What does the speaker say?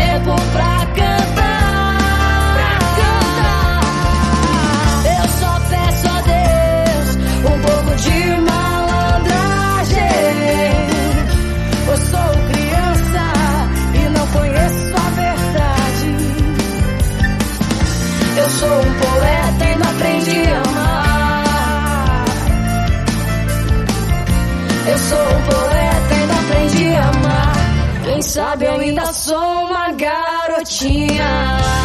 tempo pra cantar. Eu só peço a Deus um pouco de malandragem. Eu sou criança e não conheço a verdade. Eu sou um poeta e não aprendi a amar. Eu sou um poeta e não aprendi a amar. Quem sabe eu ainda sou uma garotinha.